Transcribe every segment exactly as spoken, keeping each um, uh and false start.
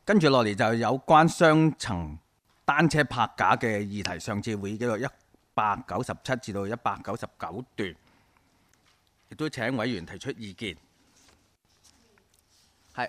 跟住落嚟就有關雙層單車泊架嘅議題，上次會議記錄一百九十七至到一百九十九段，亦都請委員提出意見。係。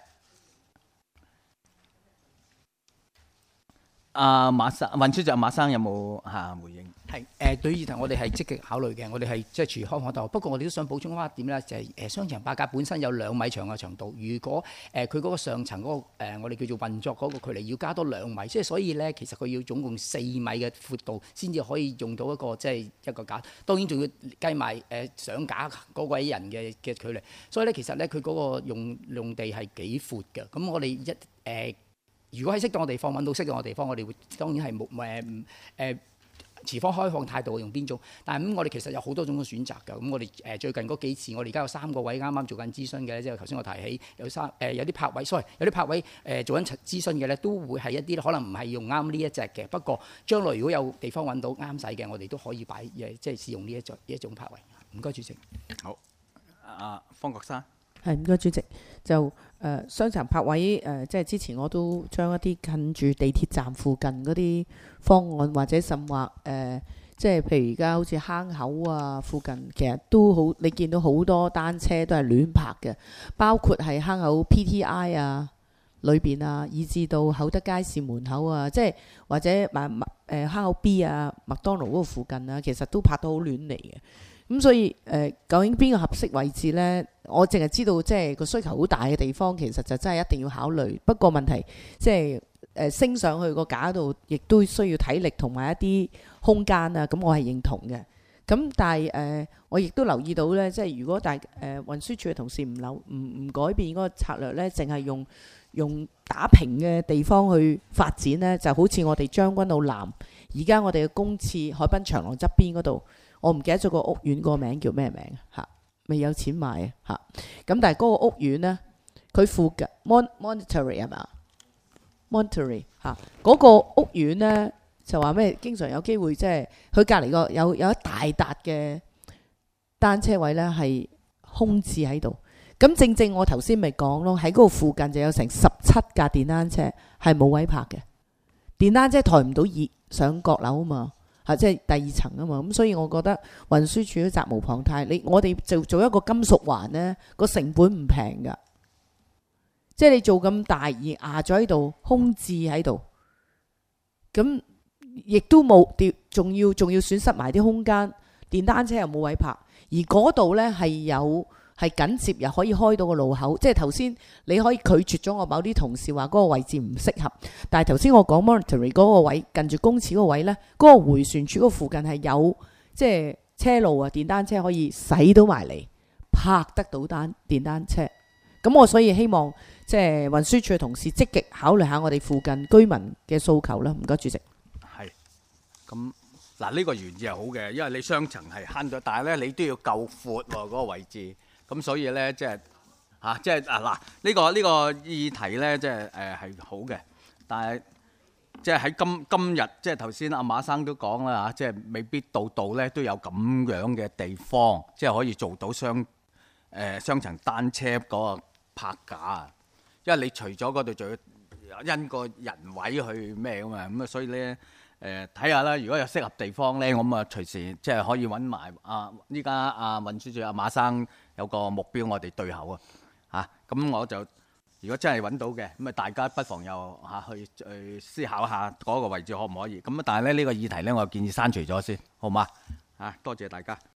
阿馬生，運輸長馬生有冇嚇回應？ 係誒對議題，我哋係積極考慮嘅，我哋係即係處開放度。不過我哋都想補充翻一點咧，就係誒雙層泊架本身有兩米長嘅長度，如果誒佢嗰個上層嗰、嗰個、呃、我哋叫做運作嗰個距離要加多兩米，即係所以咧其實佢要總共四米嘅闊度先至可以用到一個即係一個架。當然仲要計埋誒上架嗰位人嘅嘅距離，所以咧其實咧佢嗰個用用地係幾闊嘅。咁我哋一誒。呃如果喺適當嘅地方揾到適當嘅地方，我哋會當然係冇誒誒持方開放態度用邊種，但係咁我哋其實有好多種嘅選擇㗎。咁我哋誒最近嗰幾次，我哋而家有三個位啱啱做緊諮詢嘅，即係頭先我提起有三誒、呃、有啲泊位，sorry 有啲泊位誒、呃、做緊諮詢嘅咧，都會係一啲可能唔係用啱呢一隻嘅。不過將來如果有地方揾到啱使嘅，我哋都可以擺誒即係試用呢一種呢一種泊位。唔該主席。 好，阿方國珊。 係唔該主席，就誒、呃、雙層泊位誒、呃，即係之前我都將一啲近住地鐵站附近嗰啲方案，或者甚或誒、呃，即係譬如而家好似坑口啊附近，其實都好，你見到好多單車都係亂泊嘅，包括係坑口 P T I 啊裏邊啊，以至到厚德街市門口啊，即係或者麥麥誒坑口 B 啊麥當勞嗰個附近啊，其實都泊到好亂嚟嘅。咁所以誒、呃，究竟邊個合適位置呢？我淨係知道，即係個需求好大嘅地方，其實就真係一定要考慮。不過問題即係誒、呃、升上去個架度，亦都需要體力同埋一啲空間啊。咁我係認同嘅。咁但係誒、呃，我亦都留意到呢，即係如果大誒、呃、運輸署嘅同事唔留唔唔改變嗰個策略呢，淨係用用打平嘅地方去發展呢，就好似我哋將軍澳南而家我哋嘅公廁海濱長廊側邊嗰度。我唔記得咗個屋苑個名叫咩名嚇，未有錢買啊嚇。咁但係嗰個屋苑呢，佢附近 Mon Monterey 係嘛 Monterey 嚇嗰個屋苑呢，就話咩？經常有機會即係佢隔離個有有一大笪嘅單車位呢係空置喺度。咁正正我頭先咪講咯，喺嗰個附近就有成十七架電單車係冇位泊嘅，電單車抬唔到二上閣樓啊嘛。嚇，即係第二層啊嘛，咁所以我覺得運輸署都責無旁貸。你我哋就做一個金屬環呢，個成本唔平㗎，即係你做咁大而壓咗喺度，空置喺度，咁亦都冇掉，仲要仲要損失埋啲空間，電單車又冇位泊，而嗰度呢係有。係緊接又可以開到個路口，即係頭先你可以拒絕咗我某啲同事話嗰個位置唔適合，但係頭先我講 Monterey 嗰個位近住公廁嗰個位呢，嗰、嗰個迴旋處嗰附近係有即係車路啊，電單車可以駛到埋嚟，泊得到單電單車。咁我所以希望即係運輸處嘅同事積極考慮下我哋附近居民嘅訴求啦。唔該主席。 係咁嗱，呢個原意係好嘅，因為你雙層係慳咗，但係咧你都要夠闊喎嗰個位置。咁所以咧，即係嚇，即係啊嗱，呢個呢個議題咧，即係誒係好嘅，但係即係喺今今日，即係頭先阿馬生都講啦嚇，即係未必度度咧都有咁樣嘅地方，即係可以做到雙誒雙層單車嗰個泊架啊，因為你除咗嗰度，仲要因個人位去咩㗎嘛，咁啊，所以咧。誒睇下啦，如果有適合地方咧，咁啊隨時即係可以揾埋啊！依家啊運輸署阿馬生有個目標，我哋對口啊嚇。咁我就如果真係揾到嘅，咁啊大家不妨又嚇去去思考下嗰個位置可唔可以？咁啊，但係咧呢個議題咧，我建議刪除咗先，好嗎？嚇，多謝大家。